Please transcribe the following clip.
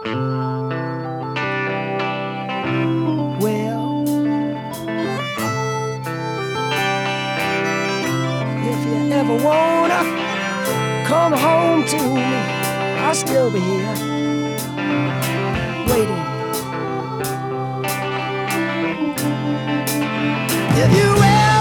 Well, if you ever wanna come home to me, I'll still be here waiting. If you ever